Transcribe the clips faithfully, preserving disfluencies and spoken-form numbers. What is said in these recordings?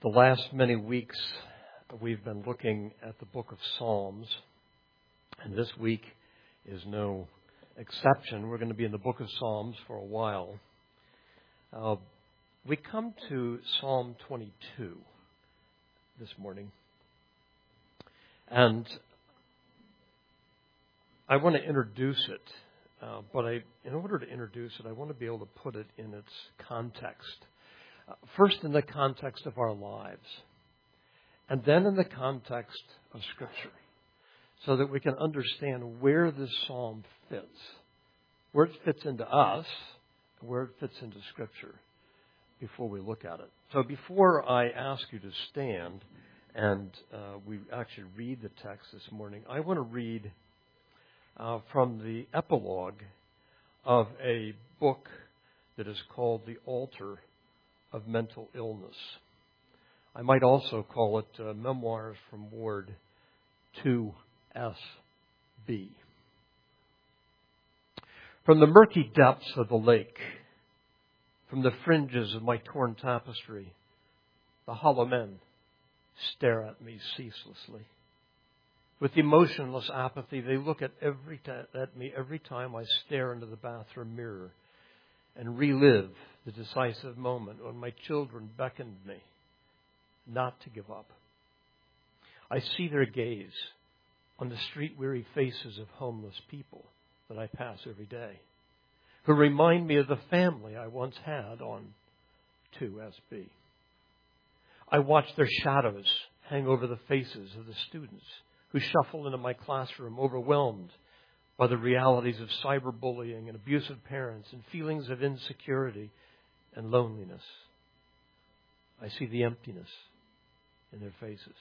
The last many weeks, we've been looking at the book of Psalms, and this week is no exception. We're going to be in the book of Psalms for a while. Uh, we come to Psalm twenty-two this morning, and I want to introduce it, uh, but I, in order to introduce it, I want to be able to put it in its context. Uh, first, in the context of our lives, and then in the context of Scripture, so that we can understand where this psalm fits, where it fits into us, where it fits into Scripture, before we look at it. So before I ask you to stand and uh, we actually read the text this morning, I want to read uh, from the epilogue of a book that is called The Altar of Mental Illness. I might also call it uh, Memoirs from Ward two S B. From the murky depths of the lake, from the fringes of my torn tapestry, the hollow men stare at me ceaselessly. With emotionless apathy, they look at every ta- at me every time I stare into the bathroom mirror and relive the decisive moment when my children beckoned me not to give up. I see their gaze on the street-weary faces of homeless people that I pass every day, who remind me of the family I once had on two S B. I watch their shadows hang over the faces of the students who shuffle into my classroom overwhelmed by the realities of cyberbullying and abusive parents and feelings of insecurity and loneliness. I see the emptiness in their faces.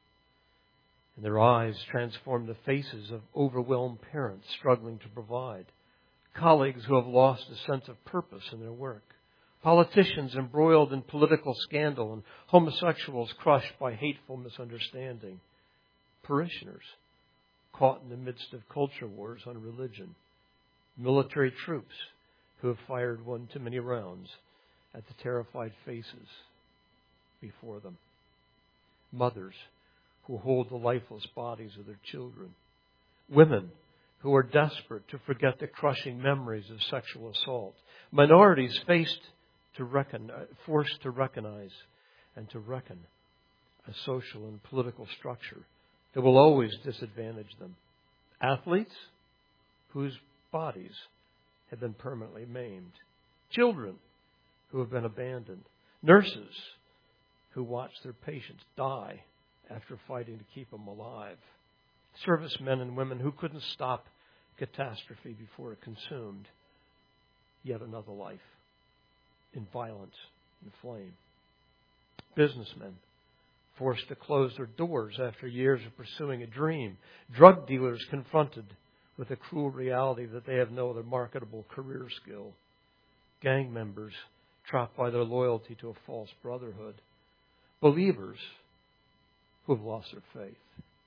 And their eyes transform the faces of overwhelmed parents struggling to provide, colleagues who have lost a sense of purpose in their work, politicians embroiled in political scandal, and homosexuals crushed by hateful misunderstanding, parishioners caught in the midst of culture wars on religion, military troops who have fired one too many rounds at the terrified faces before them, mothers who hold the lifeless bodies of their children, women who are desperate to forget the crushing memories of sexual assault, minorities faced to reckon, forced to recognize and to reckon a social and political structure that will always disadvantage them, athletes whose bodies have been permanently maimed, children who have been abandoned, nurses who watch their patients die after fighting to keep them alive, servicemen and women who couldn't stop catastrophe before it consumed yet another life in violence and flame, businessmen forced to close their doors after years of pursuing a dream, drug dealers confronted with the cruel reality that they have no other marketable career skill, gang members trapped by their loyalty to a false brotherhood, believers who have lost their faith.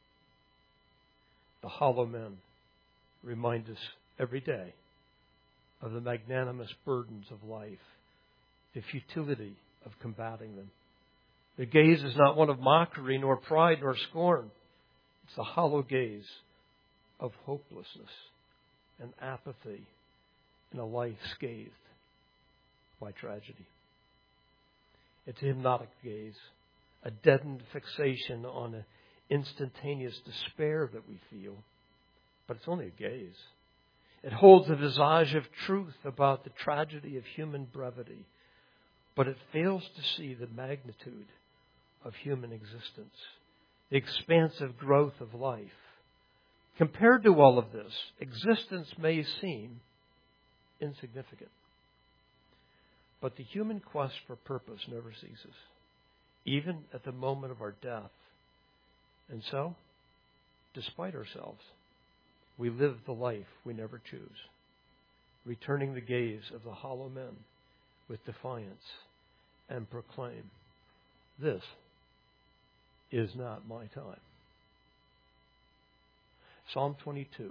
The hollow men remind us every day of the magnanimous burdens of life, the futility of combating them. Their gaze is not one of mockery, nor pride, nor scorn. It's the hollow gaze of hopelessness and apathy in a life scathed by tragedy. It's a hypnotic gaze, a deadened fixation on an instantaneous despair that we feel. But it's only a gaze. It holds a visage of truth about the tragedy of human brevity, but it fails to see the magnitude of human existence, the expansive growth of life. Compared to all of this, existence may seem insignificant. But the human quest for purpose never ceases, even at the moment of our death. And so, despite ourselves, we live the life we never choose, returning the gaze of the hollow men with defiance and proclaim, "This is not my time." Psalm twenty-two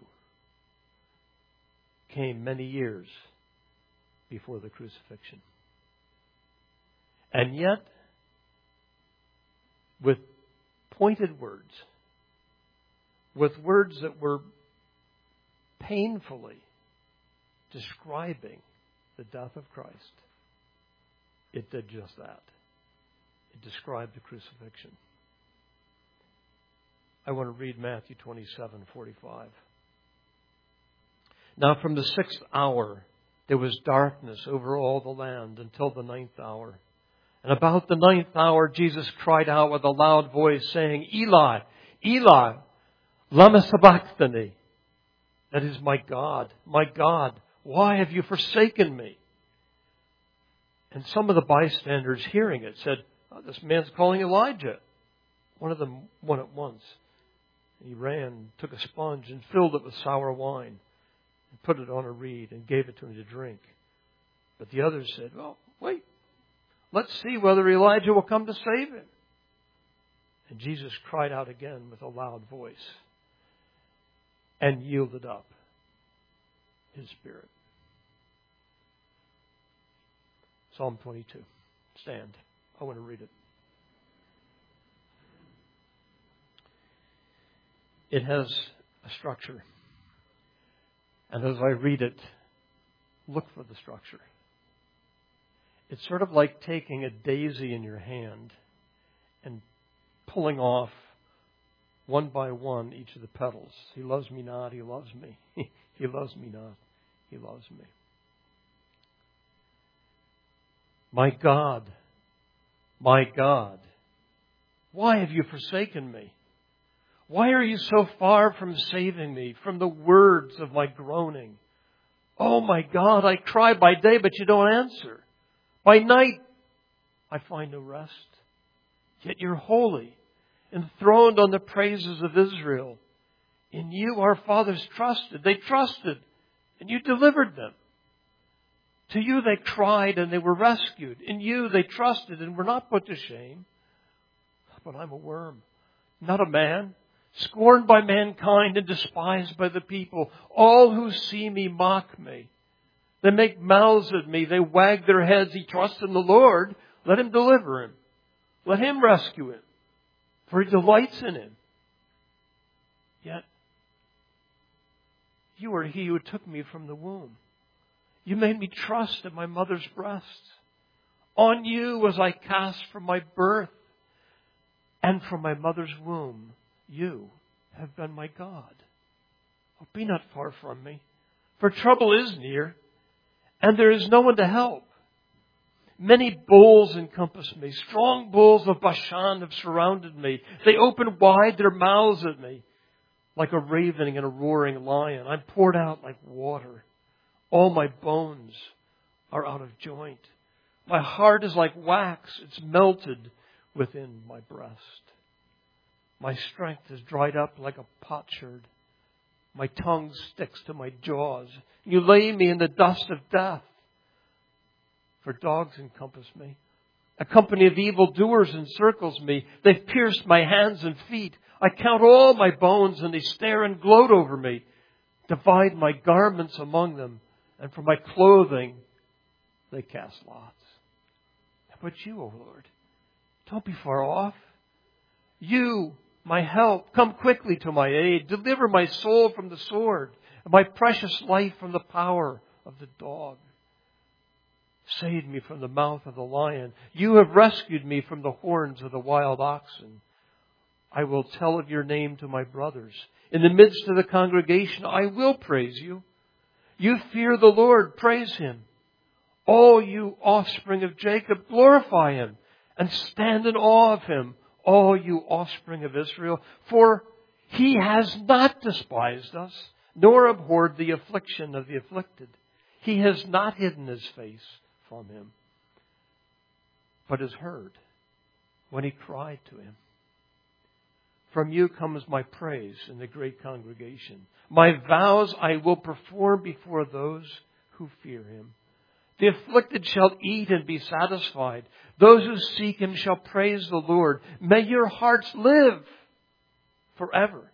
came many years before the crucifixion. And yet, with pointed words, with words that were painfully describing the death of Christ, it did just that. It described the crucifixion. I want to read Matthew twenty-seven forty-five. Now from the sixth hour there was darkness over all the land until the ninth hour. And about the ninth hour Jesus cried out with a loud voice, saying, Eli, Eli, lama sabachthani. That is, my God, my God, why have you forsaken me? And some of the bystanders hearing it said, oh, this man's calling Elijah. One of them went at once. He ran, took a sponge and filled it with sour wine and put it on a reed and gave it to him to drink. But the others said, well, wait, let's see whether Elijah will come to save him. And Jesus cried out again with a loud voice and yielded up his spirit. Psalm twenty-two. Stand. I want to read it. It has a structure. And as I read it, look for the structure. It's sort of like taking a daisy in your hand and pulling off one by one each of the petals. He loves me not, he loves me. He loves me not, he loves me. My God, my God, why have you forsaken me? Why are you so far from saving me from the words of my groaning? Oh my God, I cry by day, but you don't answer. By night, I find no rest. Yet you're holy, enthroned on the praises of Israel. In you our fathers trusted. They trusted, and you delivered them. To you they cried, and they were rescued. In you they trusted, and were not put to shame. But I'm a worm, not a man, scorned by mankind and despised by the people. All who see me mock me. They make mouths at me. They wag their heads. He trusts in the Lord. Let him deliver him. Let him rescue him. For he delights in him. Yet, you are he who took me from the womb. You made me trust at my mother's breast. On you was I cast from my birth. And from my mother's womb, you have been my God. Oh, be not far from me, for trouble is near, and there is no one to help. Many bulls encompass me. Strong bulls of Bashan have surrounded me. They open wide their mouths at me, like a ravening and a roaring lion. I'm poured out like water. All my bones are out of joint. My heart is like wax. It's melted within my breast. My strength is dried up like a potsherd. My tongue sticks to my jaws. You lay me in the dust of death. For dogs encompass me. A company of evildoers encircles me. They've pierced my hands and feet. I count all my bones, and they stare and gloat over me. Divide my garments among them, and for my clothing they cast lots. But you, O Lord, don't be far off. You, my help, come quickly to my aid. Deliver my soul from the sword, and my precious life from the power of the dog. Save me from the mouth of the lion. You have rescued me from the horns of the wild oxen. I will tell of your name to my brothers. In the midst of the congregation, I will praise you. You fear the Lord, praise Him. All you offspring of Jacob, glorify Him and stand in awe of Him, all you offspring of Israel. For He has not despised us, nor abhorred the affliction of the afflicted. He has not hidden His face from him, but has heard when he cried to Him. From you comes my praise in the great congregation. My vows I will perform before those who fear Him. The afflicted shall eat and be satisfied. Those who seek Him shall praise the Lord. May your hearts live forever.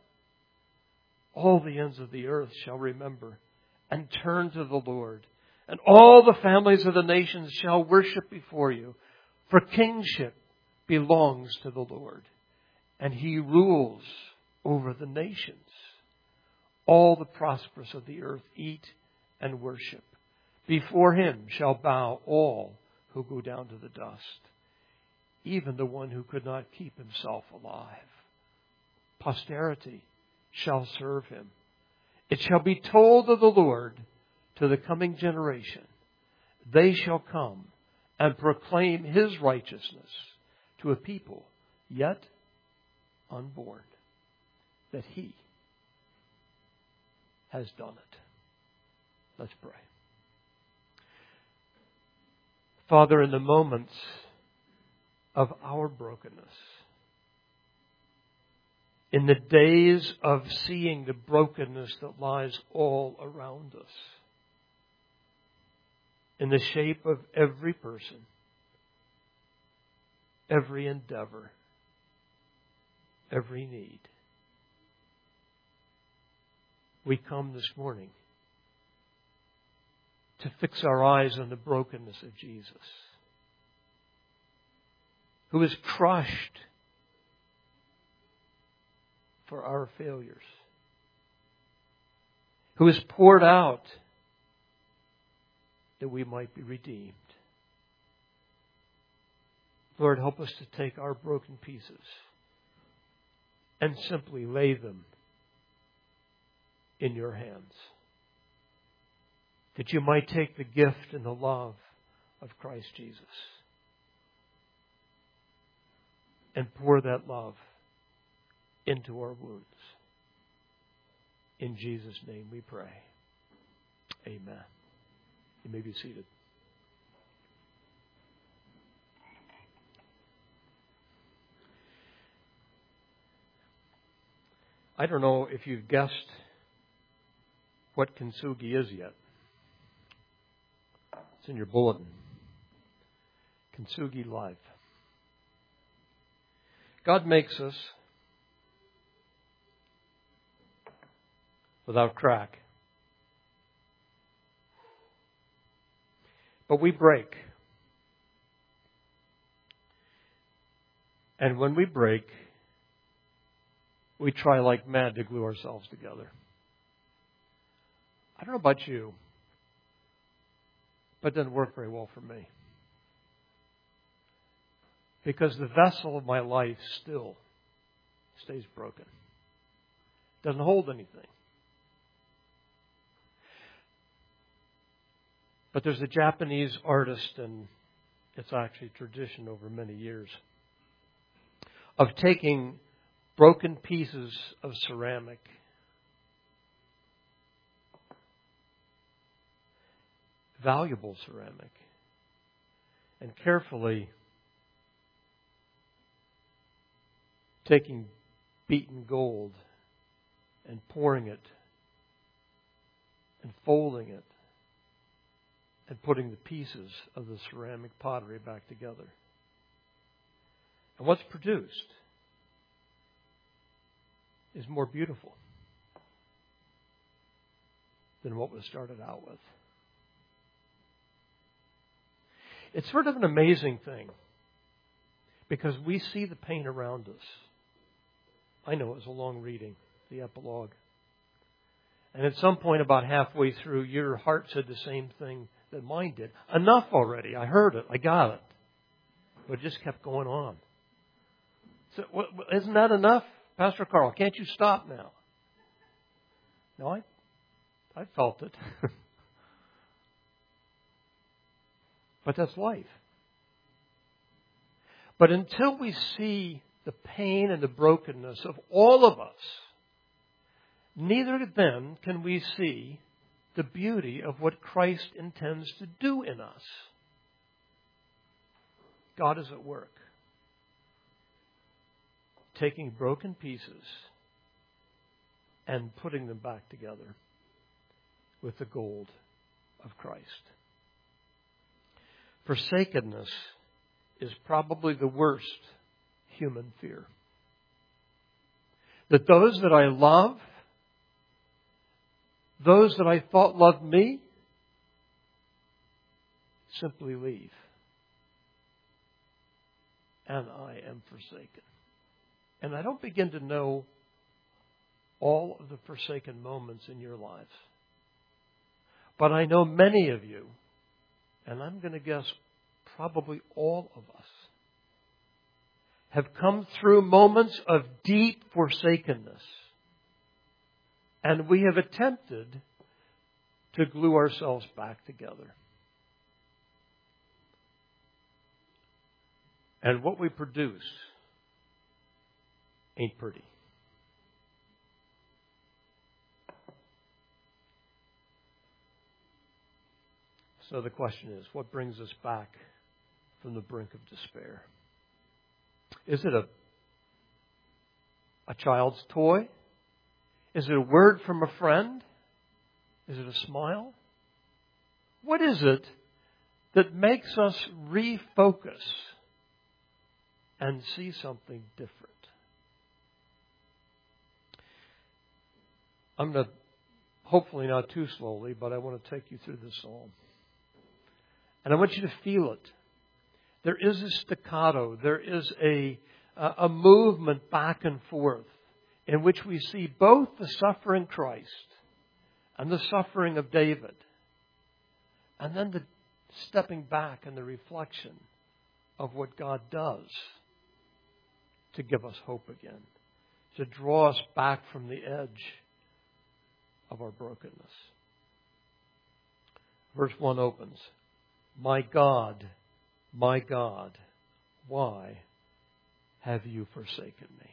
All the ends of the earth shall remember and turn to the Lord. And all the families of the nations shall worship before you. For kingship belongs to the Lord, and He rules over the nations. All the prosperous of the earth eat and worship. Before Him shall bow all who go down to the dust, even the one who could not keep himself alive. Posterity shall serve Him. It shall be told of the Lord to the coming generation. They shall come and proclaim His righteousness to a people yet unborn, that He has done it. Let's pray. Father, in the moments of our brokenness, in the days of seeing the brokenness that lies all around us, in the shape of every person, every endeavor, every need, we come this morning to fix our eyes on the brokenness of Jesus, who is crushed for our failures, who is poured out that we might be redeemed. Lord, help us to take our broken pieces and simply lay them in Your hands, that You might take the gift and the love of Christ Jesus and pour that love into our wounds. In Jesus' name we pray. Amen. You may be seated. I don't know if you've guessed what kintsugi is yet. It's in your bulletin. Kintsugi Live. God makes us without crack. But we break. And when we break, we try like mad to glue ourselves together. I don't know about you, but it doesn't work very well for me. Because the vessel of my life still stays broken. Doesn't hold anything. But there's a Japanese artist, and it's actually tradition over many years, of taking broken pieces of ceramic valuable ceramic, and carefully taking beaten gold and pouring it and folding it and putting the pieces of the ceramic pottery back together. And what's produced is more beautiful than what was started out with. It's sort of an amazing thing because we see the pain around us. I know it was a long reading, the epilogue. And at some point about halfway through, your heart said the same thing that mine did. Enough already. I heard it. I got it. But it just kept going on. So, isn't that enough? Pastor Carl, can't you stop now? No, I, I felt it. But that's life. But until we see the pain and the brokenness of all of us, neither then can we see the beauty of what Christ intends to do in us. God is at work, taking broken pieces and putting them back together with the gold of Christ. Forsakenness is probably the worst human fear. That those that I love, those that I thought loved me, simply leave and I am forsaken. And I don't begin to know all of the forsaken moments in your lives. But I know many of you, and I'm going to guess probably all of us, have come through moments of deep forsakenness. And we have attempted to glue ourselves back together. And what we produce ain't pretty. So the question is, what brings us back from the brink of despair? Is it a, a child's toy? Is it a word from a friend? Is it a smile? What is it that makes us refocus and see something different? I'm going to, hopefully not too slowly, but I want to take you through this psalm. And I want you to feel it. There is a staccato. There is a, a movement back and forth in which we see both the suffering Christ and the suffering of David, and then the stepping back and the reflection of what God does to give us hope again, to draw us back from the edge of our brokenness. Verse one opens, "My God, my God, why have you forsaken me?"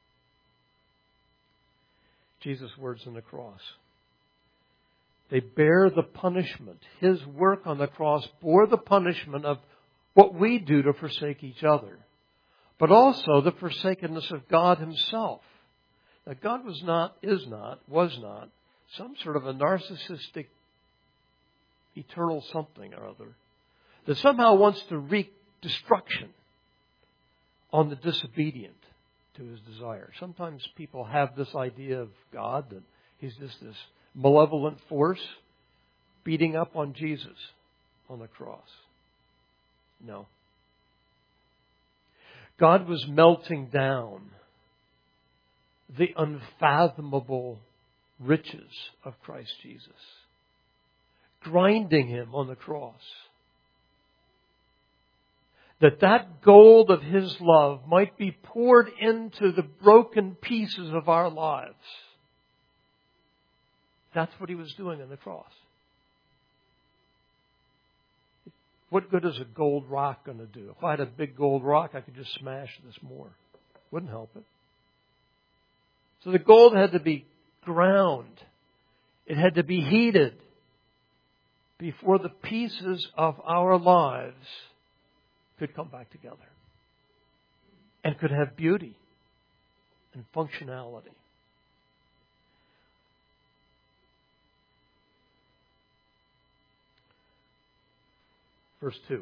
Jesus' words on the cross. They bear the punishment. His work on the cross bore the punishment of what we do to forsake each other, but also the forsakenness of God Himself. Now, God was not, is not, was not some sort of a narcissistic, eternal something or other that somehow wants to wreak destruction on the disobedient to His desire. Sometimes people have this idea of God that He's just this malevolent force beating up on Jesus on the cross. No. God was melting down the unfathomable riches of Christ Jesus, grinding Him on the cross, that that gold of His love might be poured into the broken pieces of our lives. That's what He was doing on the cross. What good is a gold rock going to do? If I had a big gold rock, I could just smash this more. Wouldn't help it. So the gold had to be ground. It had to be heated before the pieces of our lives could come back together and could have beauty and functionality. Verse two.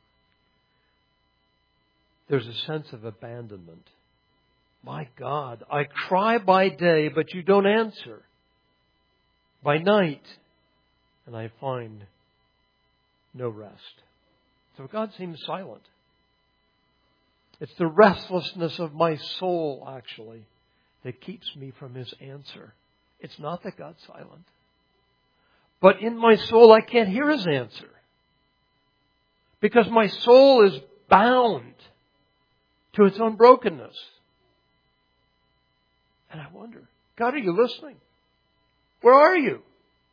There's a sense of abandonment. My God, I cry by day, but you don't answer. By night, and I find no rest. So God seems silent. It's the restlessness of my soul, actually, that keeps me from His answer. It's not that God's silent. But in my soul, I can't hear His answer. Because my soul is bound to its own brokenness. And I wonder, God, are you listening? Where are you?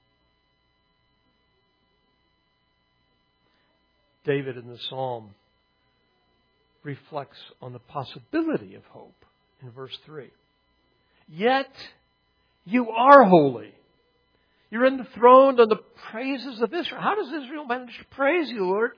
David in the Psalm reflects on the possibility of hope in verse three. Yet you are holy. You're enthroned on the praises of Israel. How does Israel manage to praise you, Lord?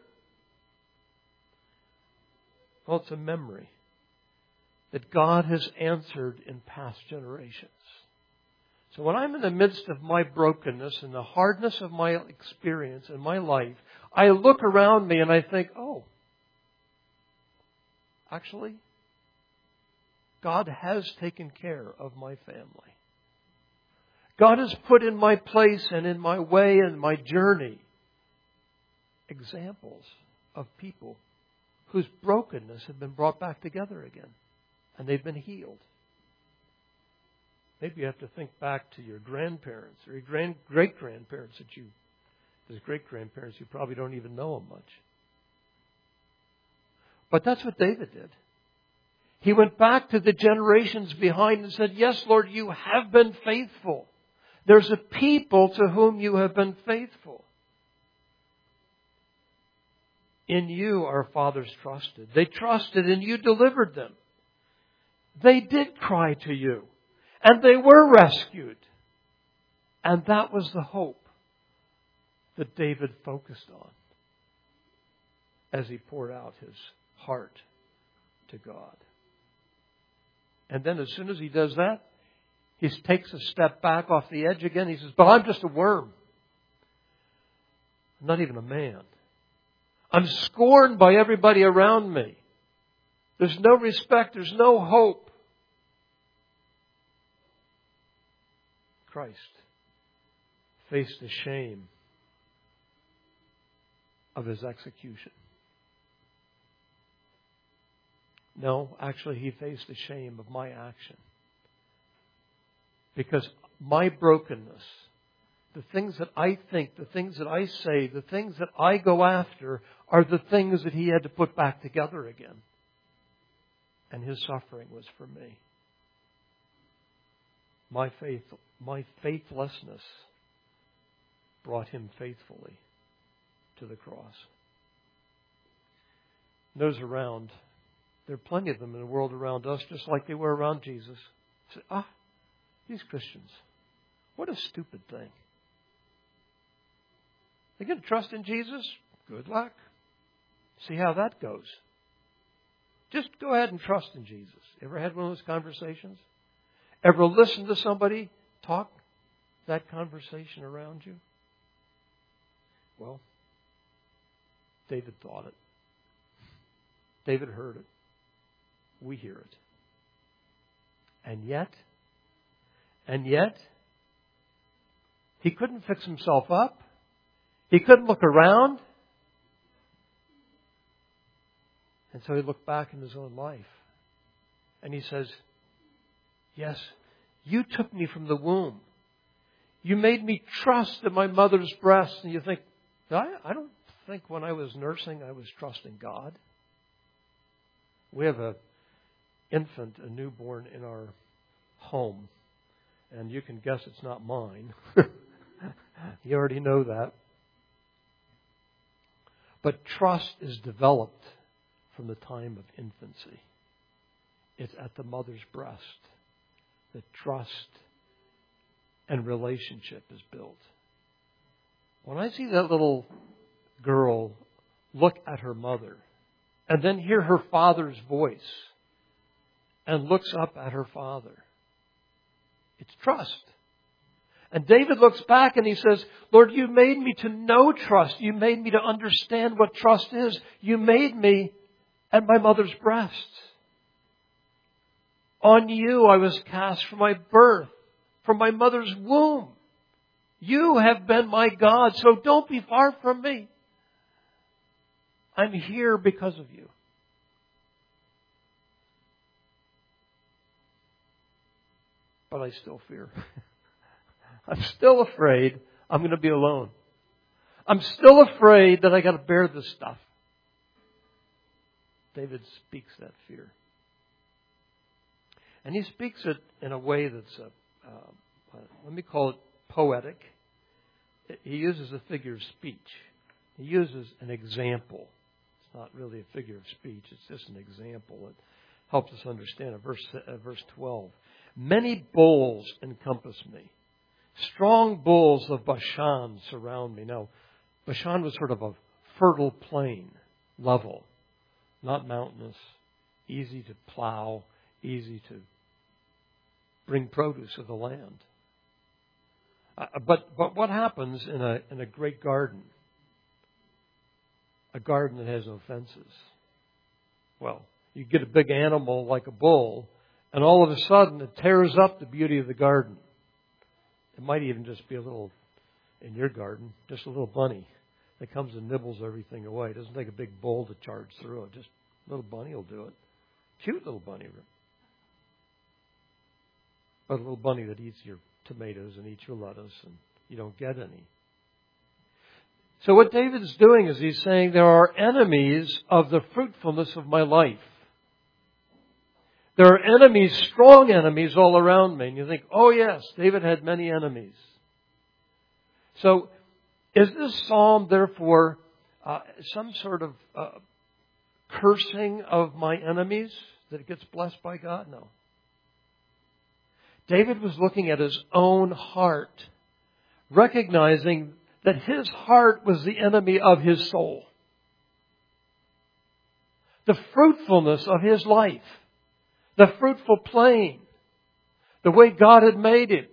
Well, it's a memory that God has answered in past generations. So when I'm in the midst of my brokenness and the hardness of my experience in my life, I look around me and I think, oh, actually, God has taken care of my family. God has put in my place and in my way and my journey examples of people whose brokenness had been brought back together again. And they've been healed. Maybe you have to think back to your grandparents or your grand, great-grandparents that you, as great-grandparents, you probably don't even know them much. But that's what David did. He went back to the generations behind and said, yes, Lord, you have been faithful. There's a people to whom you have been faithful. In you our fathers trusted. They trusted and you delivered them. They did cry to you. And they were rescued. And that was the hope that David focused on as he poured out his heart to God. And then as soon as he does that, he takes a step back off the edge again. He says, but I'm just a worm. I'm not even a man. I'm scorned by everybody around me. There's no respect. There's no hope. Christ faced the shame of his execution. No, actually he faced the shame of my action. Because my brokenness, the things that I think, the things that I say, the things that I go after are the things that he had to put back together again. And his suffering was for me. My faith, my faithlessness brought him faithfully to the cross. Those around, there are plenty of them in the world around us, just like they were around Jesus. Say, ah, these Christians, what a stupid thing. They're going to trust in Jesus? Good luck. See how that goes. Just go ahead and trust in Jesus. Ever had one of those conversations? Ever listen to somebody talk that conversation around you? Well, David thought it. David heard it. We hear it. And yet, and yet, he couldn't fix himself up. He couldn't look around. And so he looked back in his own life. And he says, yes, you took me from the womb. You made me trust at my mother's breast. And you think, I, I don't think when I was nursing I was trusting God. We have an infant, a newborn in our home. And you can guess it's not mine. You already know that. But trust is developed from the time of infancy. It's at the mother's breast that trust and relationship is built. When I see that little girl look at her mother and then hear her father's voice and looks up at her father, it's trust. And David looks back and he says, Lord, you made me to know trust. You made me to understand what trust is. You made me at my mother's breast. On you I was cast from my birth, from my mother's womb. You have been my God, so don't be far from me. I'm here because of you. But I still fear. I'm still afraid I'm going to be alone. I'm still afraid that I got to bear this stuff. David speaks that fear. And he speaks it in a way that's, a, uh, uh, let me call it poetic. He uses a figure of speech. He uses an example. It's not really a figure of speech. It's just an example that helps us understand it. Verse, uh, verse twelve. Many bulls encompass me. Strong bulls of Bashan surround me. Now, Bashan was sort of a fertile plain, level, not mountainous, easy to plow, easy to bring produce of the land. Uh, but but what happens in a in a great garden? A garden that has no fences. Well, you get a big animal like a bull, and all of a sudden it tears up the beauty of the garden. It might even just be a little, in your garden, just a little bunny that comes and nibbles everything away. It doesn't take a big bull to charge through. It just Little bunny will do it. Cute little bunny. But a little bunny that eats your tomatoes and eats your lettuce and you don't get any. So what David's doing is he's saying there are enemies of the fruitfulness of my life. There are enemies, strong enemies all around me. And you think, oh yes, David had many enemies. So is this psalm therefore uh, some sort of uh, cursing of my enemies that it gets blessed by God? No. David was looking at his own heart, recognizing that his heart was the enemy of his soul. The fruitfulness of his life, the fruitful plain, the way God had made it,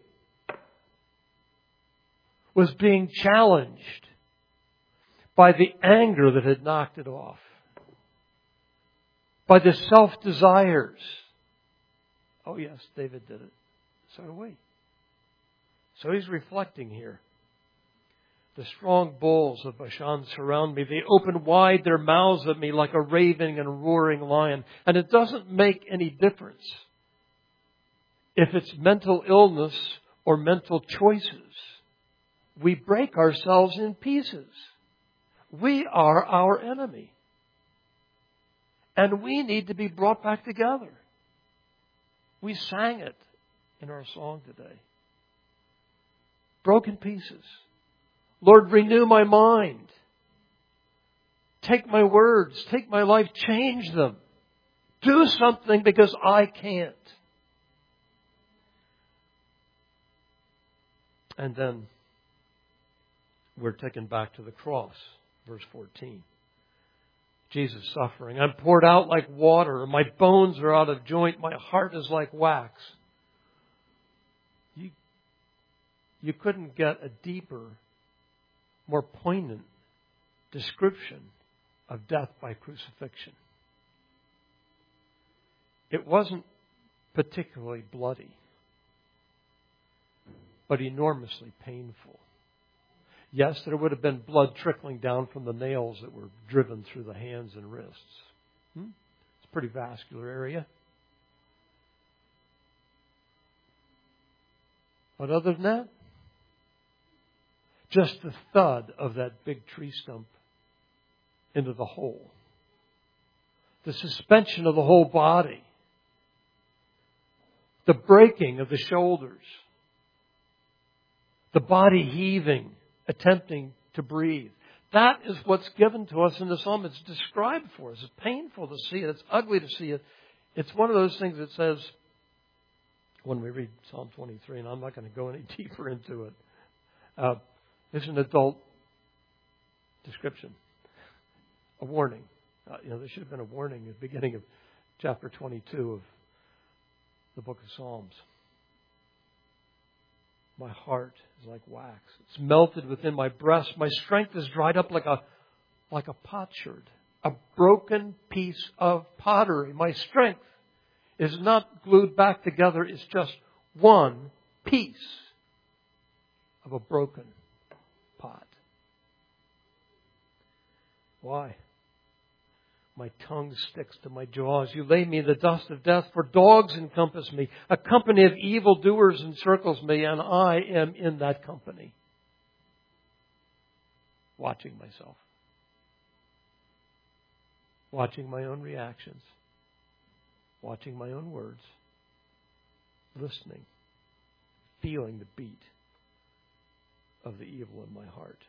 was being challenged by the anger that had knocked it off, by the self-desires. Oh yes, David did it. So do we. So he's reflecting here. The strong bulls of Bashan surround me. They open wide their mouths at me like a raving and roaring lion. And it doesn't make any difference if it's mental illness or mental choices. We break ourselves in pieces. We are our enemy. And we need to be brought back together. We sang it in our song today. Broken pieces. Lord, renew my mind. Take my words. Take my life. Change them. Do something because I can't. And then we're taken back to the cross. Verse fourteen. Jesus suffering. I'm poured out like water. My bones are out of joint. My heart is like wax. You, you couldn't get a deeper, more poignant description of death by crucifixion. It wasn't particularly bloody, but enormously painful. Yes, there would have been blood trickling down from the nails that were driven through the hands and wrists. Hmm? It's a pretty vascular area. But other than that, just the thud of that big tree stump into the hole. The suspension of the whole body. The breaking of the shoulders. The body heaving, attempting to breathe. That is what's given to us in the psalm. It's described for us. It's painful to see it. It's ugly to see it. It's one of those things that says, when we read Psalm twenty-three, and I'm not going to go any deeper into it, uh, it's an adult description. A warning. Uh, you know, there should have been a warning at the beginning of chapter twenty-two of the book of Psalms. My heart is like wax. It's melted within my breast. My strength is dried up like a like a potsherd, a broken piece of pottery. My strength is not glued back together. It's just one piece of a broken pot. Why? My tongue sticks to my jaws. You lay me in the dust of death, for dogs encompass me. A company of evildoers encircles me, and I am in that company. Watching myself. Watching my own reactions. Watching my own words. Listening. Feeling the beat of the evil in my heart.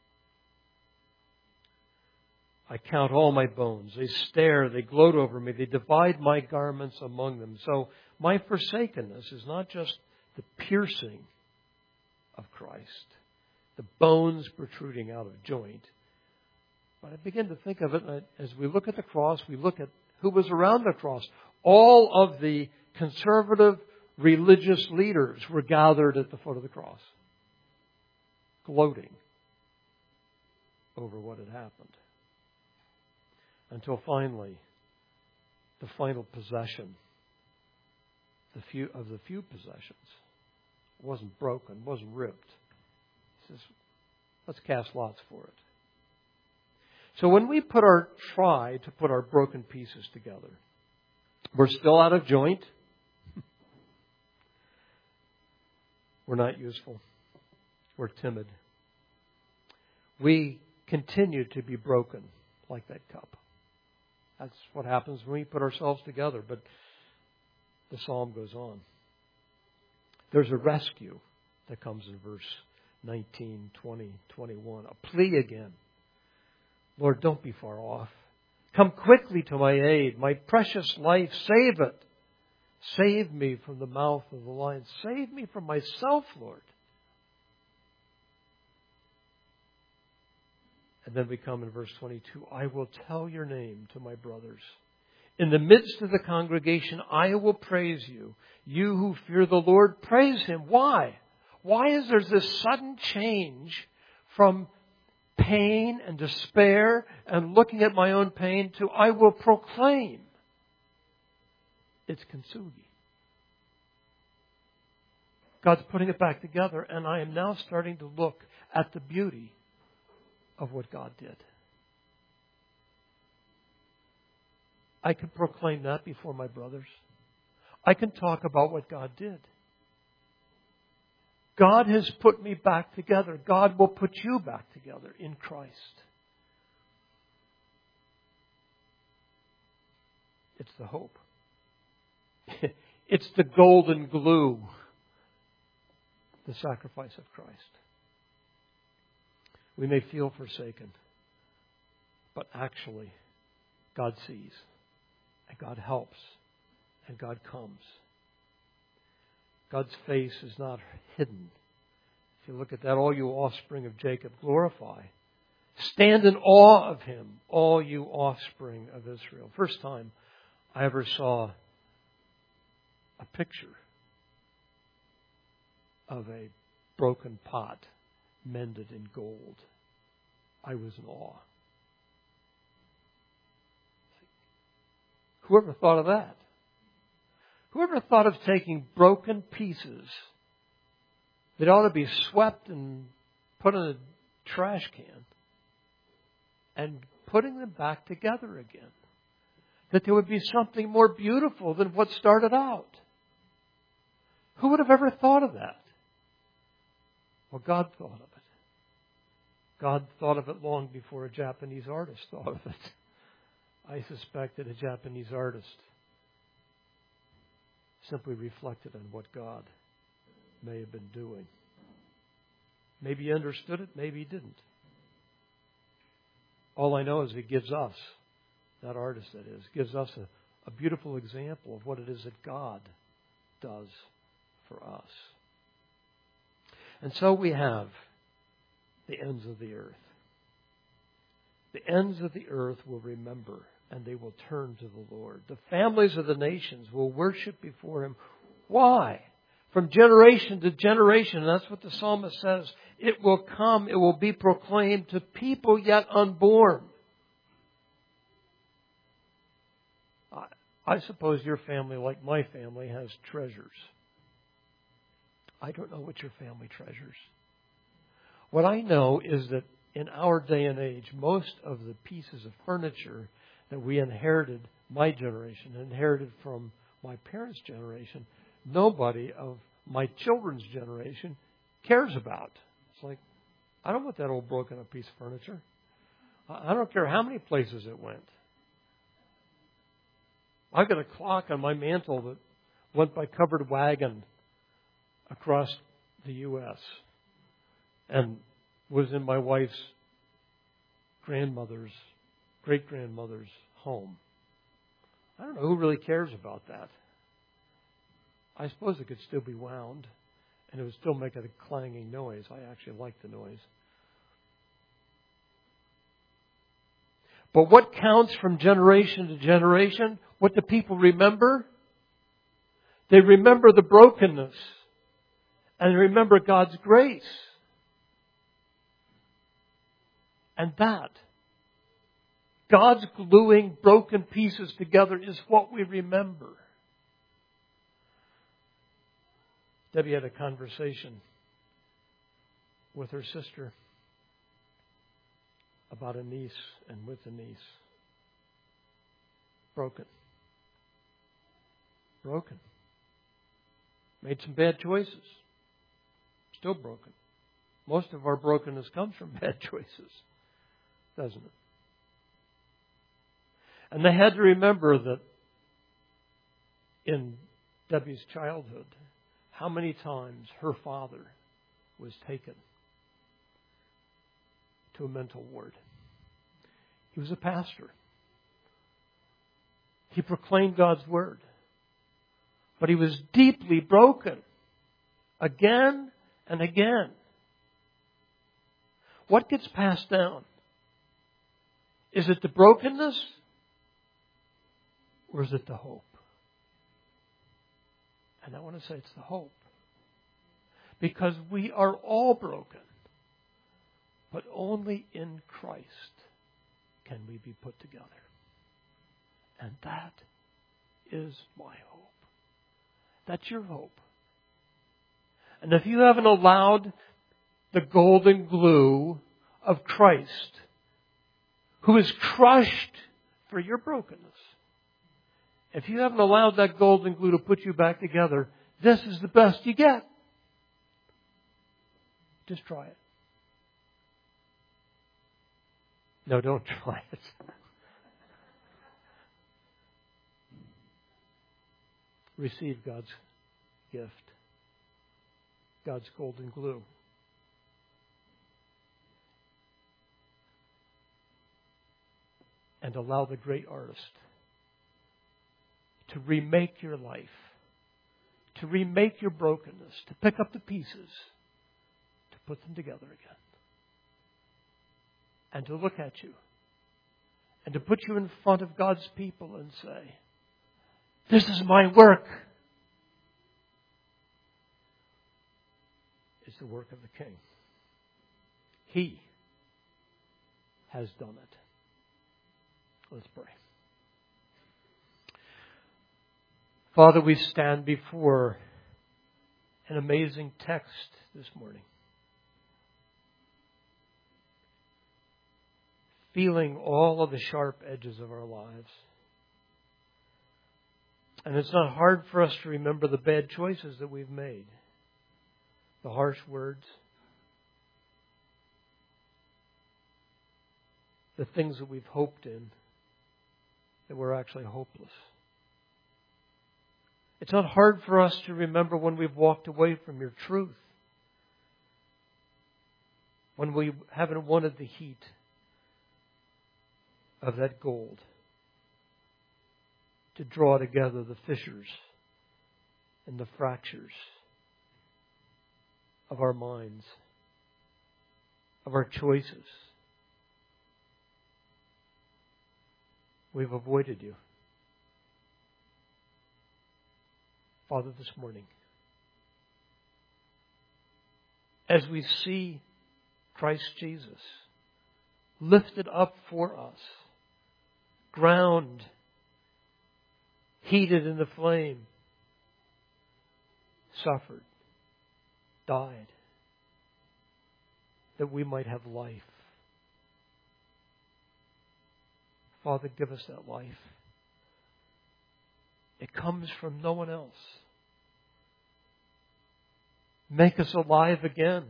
I count all my bones. They stare, they gloat over me, they divide my garments among them. So my forsakenness is not just the piercing of Christ, the bones protruding out of joint. But I begin to think of it, and as we look at the cross, we look at who was around the cross. All of the conservative religious leaders were gathered at the foot of the cross, gloating over what had happened. Until finally, the final possession the few of the few possessions wasn't broken, wasn't ripped. He says, let's cast lots for it. So when we put our try to put our broken pieces together, we're still out of joint. We're not useful. We're timid. We continue to be broken like that cup. That's what happens when we put ourselves together. But the psalm goes on. There's a rescue that comes in verse nineteen, twenty, twenty-one. A plea again. Lord, don't be far off. Come quickly to my aid. My precious life, save it. Save me from the mouth of the lion. Save me from myself, Lord. And then we come in verse twenty-two. I will tell your name to my brothers. In the midst of the congregation, I will praise you. You who fear the Lord, praise Him. Why? Why is there this sudden change from pain and despair and looking at my own pain to I will proclaim? It's kintsugi. God's putting it back together, and I am now starting to look at the beauty of what God did. I can proclaim that before my brothers. I can talk about what God did. God has put me back together. God will put you back together in Christ. It's the hope. It's the golden glue. The sacrifice of Christ. We may feel forsaken, but actually God sees, and God helps, and God comes. God's face is not hidden. If you look at that, all you offspring of Jacob, glorify. Stand in awe of Him, all you offspring of Israel. First time I ever saw a picture of a broken pot mended in gold. I was in awe. Whoever thought of that? Whoever thought of taking broken pieces that ought to be swept and put in a trash can and putting them back together again? That there would be something more beautiful than what started out. Who would have ever thought of that? Well, God thought of it. God thought of it long before a Japanese artist thought of it. I suspect that a Japanese artist simply reflected on what God may have been doing. Maybe he understood it, maybe he didn't. All I know is he gives us, that artist that is, gives us a, a beautiful example of what it is that God does for us. And so we have the ends of the earth. The ends of the earth will remember, and they will turn to the Lord. The families of the nations will worship before Him. Why? From generation to generation, and that's what the psalmist says, it will come, it will be proclaimed to people yet unborn. I, I suppose your family, like my family, has treasures. I don't know what your family treasures. What I know is that in our day and age, most of the pieces of furniture that we inherited, my generation, inherited from my parents' generation, nobody of my children's generation cares about. It's like, I don't want that old broken up piece of furniture. I don't care how many places it went. I've got a clock on my mantle that went by covered wagon across the U S and was in my wife's grandmother's, great-grandmother's home. I don't know who really cares about that. I suppose it could still be wound and it would still make a clanging noise. I actually like the noise. But what counts from generation to generation? What do people remember? They remember the brokenness. And remember God's grace. And that, God's gluing broken pieces together, is what we remember. Debbie had a conversation with her sister about a niece and with a niece. Broken. Broken. Made some bad choices. Still broken. Most of our brokenness comes from bad choices, doesn't it? And they had to remember that in Debbie's childhood, how many times her father was taken to a mental ward. He was a pastor. He proclaimed God's word. But he was deeply broken again and again. What gets passed down? Is it the brokenness or is it the hope? And I want to say it's the hope. Because we are all broken. But only in Christ can we be put together. And that is my hope. That's your hope. And if you haven't allowed the golden glue of Christ, who is crushed for your brokenness, if you haven't allowed that golden glue to put you back together, this is the best you get. Just try it. No, don't try it. Receive God's gift. God's golden glue. And allow the great artist to remake your life, to remake your brokenness, to pick up the pieces, to put them together again. And to look at you, and to put you in front of God's people and say, this is my work. It's the work of the King. He has done it. Let's pray. Father, we stand before an amazing text this morning. Feeling all of the sharp edges of our lives. And it's not hard for us to remember the bad choices that we've made. The harsh words. The things that we've hoped in that were actually hopeless. It's not hard for us to remember when we've walked away from your truth. When we haven't wanted the heat of that gold to draw together the fissures and the fractures of our minds, of our choices. We've avoided you. Father, this morning, as we see Christ Jesus lifted up for us, ground, heated in the flame, suffered, died, that we might have life. Father, give us that life. It comes from no one else. Make us alive again,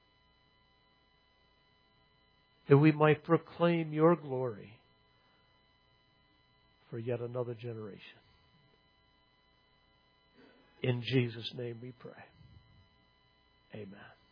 that we might proclaim your glory for yet another generation. In Jesus' name we pray. Amen.